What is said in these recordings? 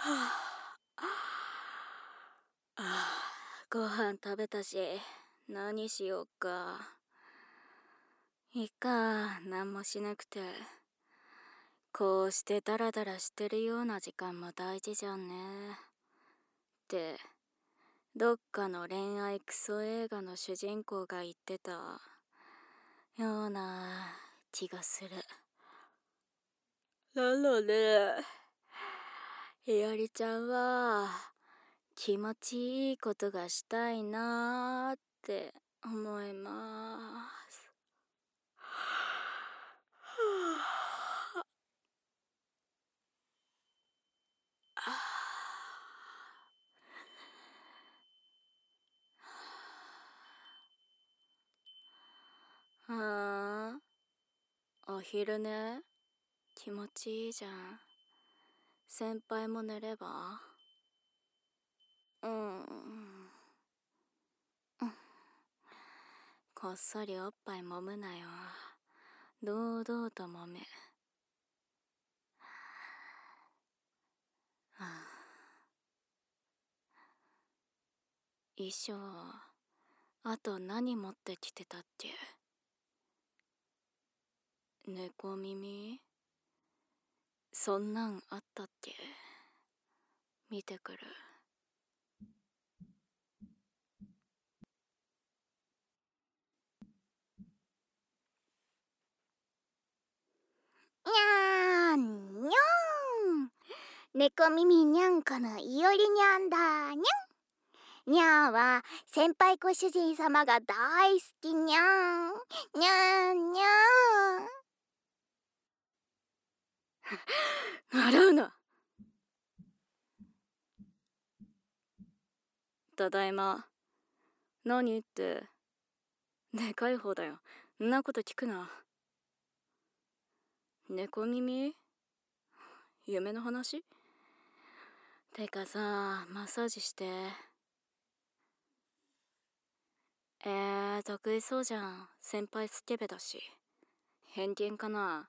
ご飯食べたし、何しようか。いいか、何もしなくて。こうしてダラダラしてるような時間も大事じゃんね。って、どっかの恋愛クソ映画の主人公が言ってたような気がする。なので、ひよりちゃんは気持ちいいことがしたいなーって思います。お昼寝気持ちいいじゃん。先輩も寝れば。こっそりおっぱい揉むなよ。堂々と揉め。衣装、あと何持ってきてたっけ？猫耳？そんなんあったっけ？見てくる。 にゃーんにゃん。猫耳にゃんこのいおりにゃんだにゃん。にゃーは先輩ご主人様が大好きにゃん。にゃんにゃーん。笑うな。ただいま。何って。でかい方だよ。んなこと聞くな。猫耳？夢の話？てかさ、マッサージして。得意そうじゃん。先輩スケベだし。偏見かな。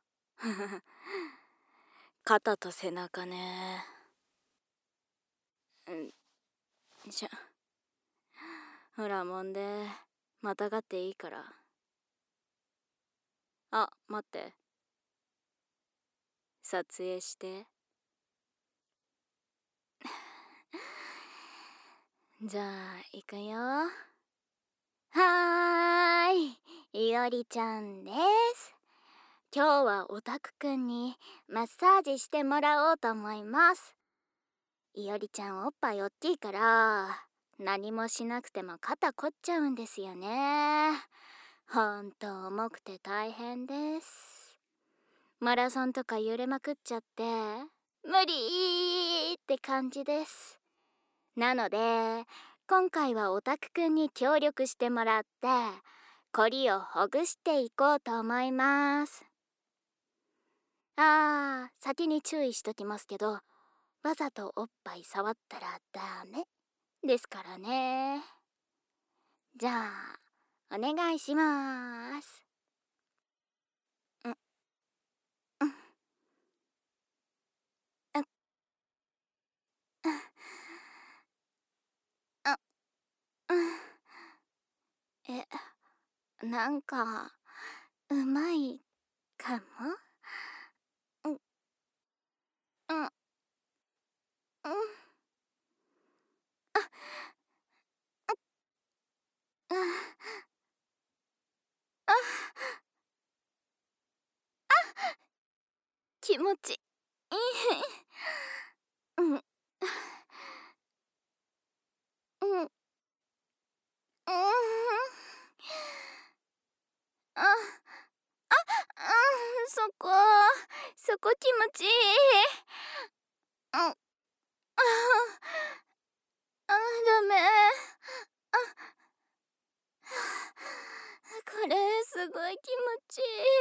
肩と背中ね。ほらもんで、またがっていいから。あ、待って。撮影して。じゃあ、行くよ。 はーい、いおりちゃんです。今日はオタクくんにマッサージしてもらおうと思います。いおりちゃんおっぱいおっきいから何もしなくても肩凝っちゃうんですよね。ほんと重くて大変です。マラソンとか揺れまくっちゃって無理って感じです。なので今回はオタクくんに協力してもらってコリをほぐしていこうと思います。先に注意しときますけど、わざとおっぱい触ったらダメですからね。じゃあお願いします。なんかうまいかも。気持ちいい。そこ気持ちいい。ダメ。これすごい気持ちい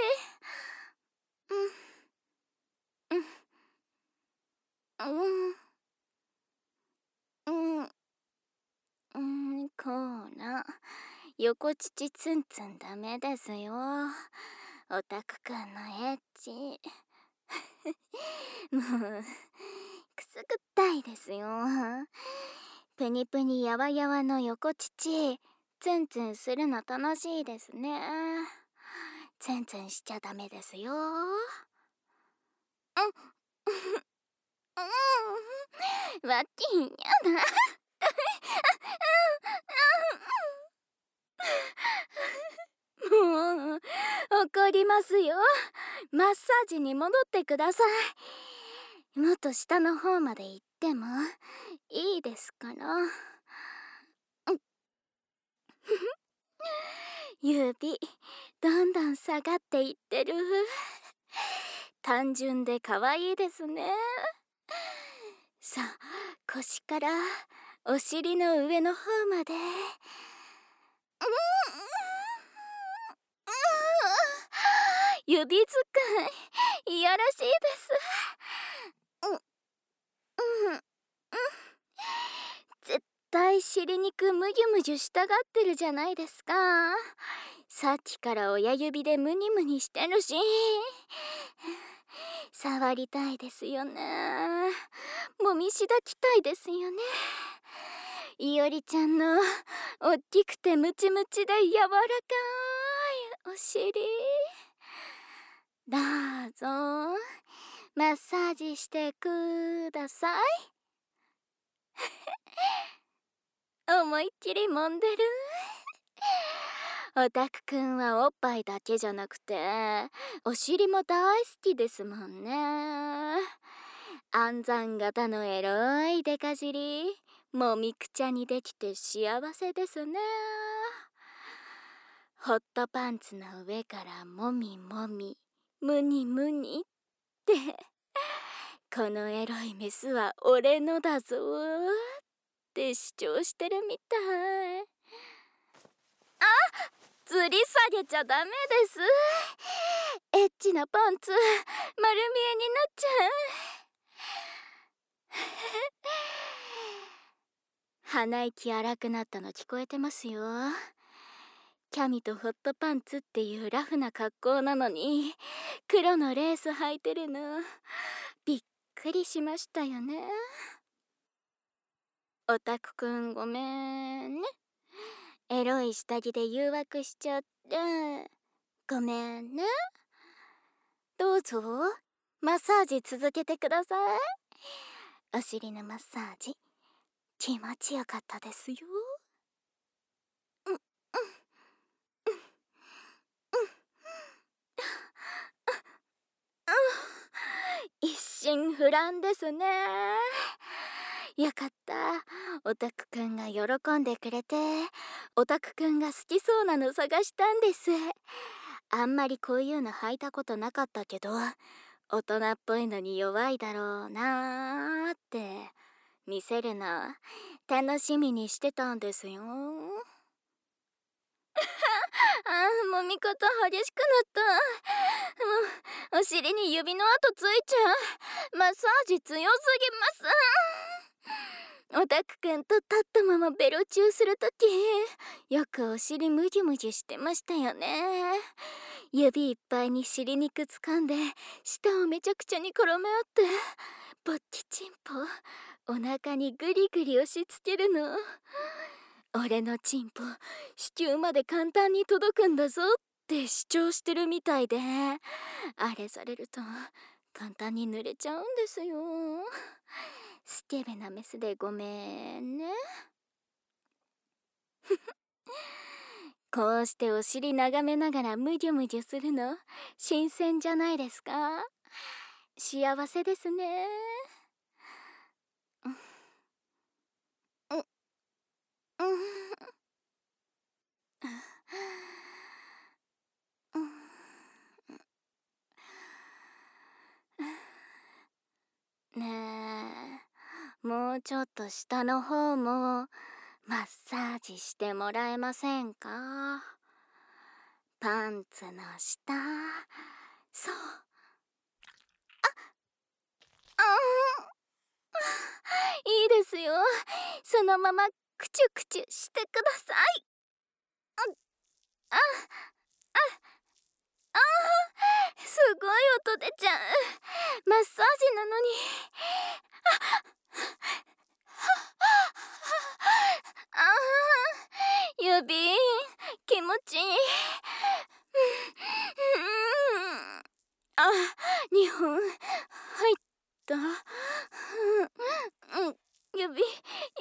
い。こら、横乳ツンツンダメですよ。オタクくんのエッチ。もうくすぐったいですよ。プニプニやわやわの横乳ツンツンするの楽しいですね。ツンツンしちゃダメですよ。わっきんやだ。もう怒りますよ。マッサージに戻ってください。もっと下の方まで行ってもいいですから。指どんどん下がっていってる。単純で可愛いですね。さあ、腰からお尻の上の方まで。指使いいやらしいです。絶対尻肉ムギュムギュしたがってるじゃないですか。さっきから親指でムニムニしてるし、触りたいですよね。もみしだきたいですよね。いおりちゃんのおっきくてムチムチで柔らかいお尻、どうぞマッサージしてください。思いっきり揉んでる。オタクくんはおっぱいだけじゃなくてお尻も大好きですもんね。暗算型のエロいデカ尻、もみくちゃにできて幸せですね。ホットパンツの上からもみもみムニムニってこのエロいメスは俺のだぞって主張してるみたい。あ、吊り下げちゃダメです。エッチなパンツ丸見えになっちゃう。鼻息荒くなったの聞こえてますよ。キャミとホットパンツっていうラフな格好なのに黒のレース履いてるのびっくりしましたよね。オタクくんごめんね。エロい下着で誘惑しちゃってごめんね。どうぞマッサージ続けてください。お尻のマッサージ気持ちよかったですよ。一心不乱ですね。よかった。オタクくんが喜んでくれてオタクくんが好きそうなの探したんです。あんまりこういうの履いたことなかったけど大人っぽいのに弱いだろうなーって見せるの楽しみにしてたんですよ。揉み方激しくなった。もうお尻に指の跡ついちゃう。マッサージ強すぎます。オタクくんと立ったままベロチューするときよくお尻ムギュムギュしてましたよね。指いっぱいに尻肉掴んで舌をめちゃくちゃに絡め合ってぼっちチンポお腹にグリグリ押しつけるの。俺のチンポ子宮まで簡単に届くんだぞって主張してるみたいであれされると簡単に濡れちゃうんですよ。スケベなメスでごめんね。こうしてお尻眺めながらムギュムギュするの新鮮じゃないですか。幸せですね。ねえ、もうちょっと下の方もマッサージしてもらえませんか。パンツの下、そう、いいですよ。そのままクチュクチュしてください。あ、あ、あすごい音出ちゃう。マッサージなのに。 2本入った。指いい。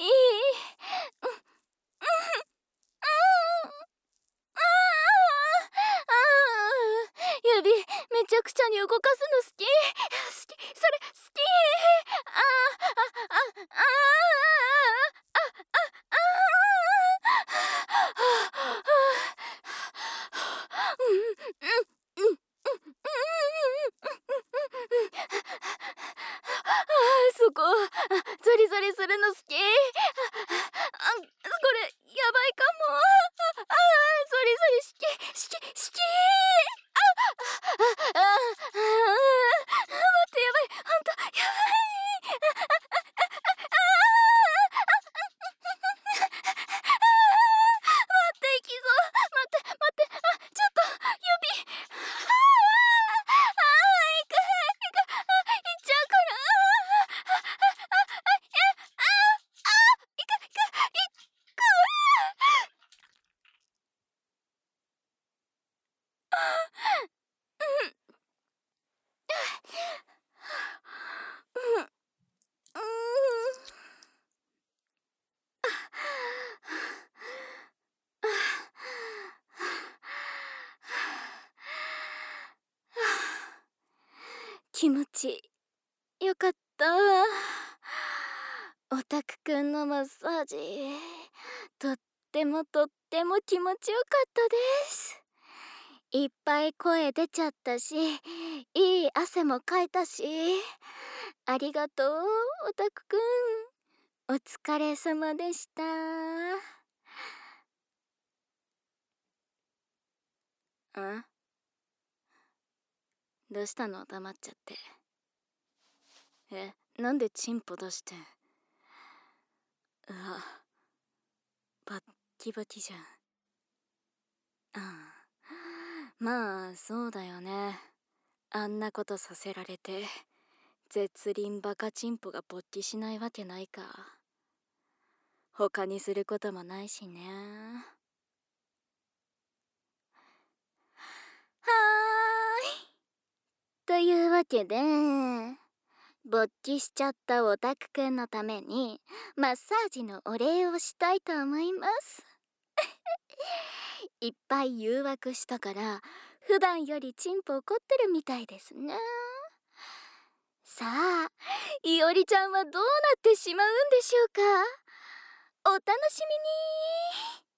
指めちゃくちゃに動かすの好き。それ好き。そこゾリゾリするの好き。これやばいかも。ゾリゾリ好き。待ってやばい。ほんとやばい。待っていきぞ。待ってちょっと指いっちゃうから。気持ちよかった。オタクくんのマッサージとっても気持ちよかったです。いっぱい声出ちゃったし、いい汗もかいたし、ありがとうオタクくん。お疲れ様でした。どうしたの？黙っちゃって。なんでチンポ出して。バッキバキじゃん。まあそうだよね。あんなことさせられて絶倫バカチンポが勃起しないわけないか。他にすることもないしね。というわけで勃起しちゃったオタクくんのためにマッサージのお礼をしたいと思います。いっぱい誘惑したから普段よりチンポ怒ってるみたいですね。さあ、いおりちゃんはどうなってしまうんでしょうか。お楽しみに。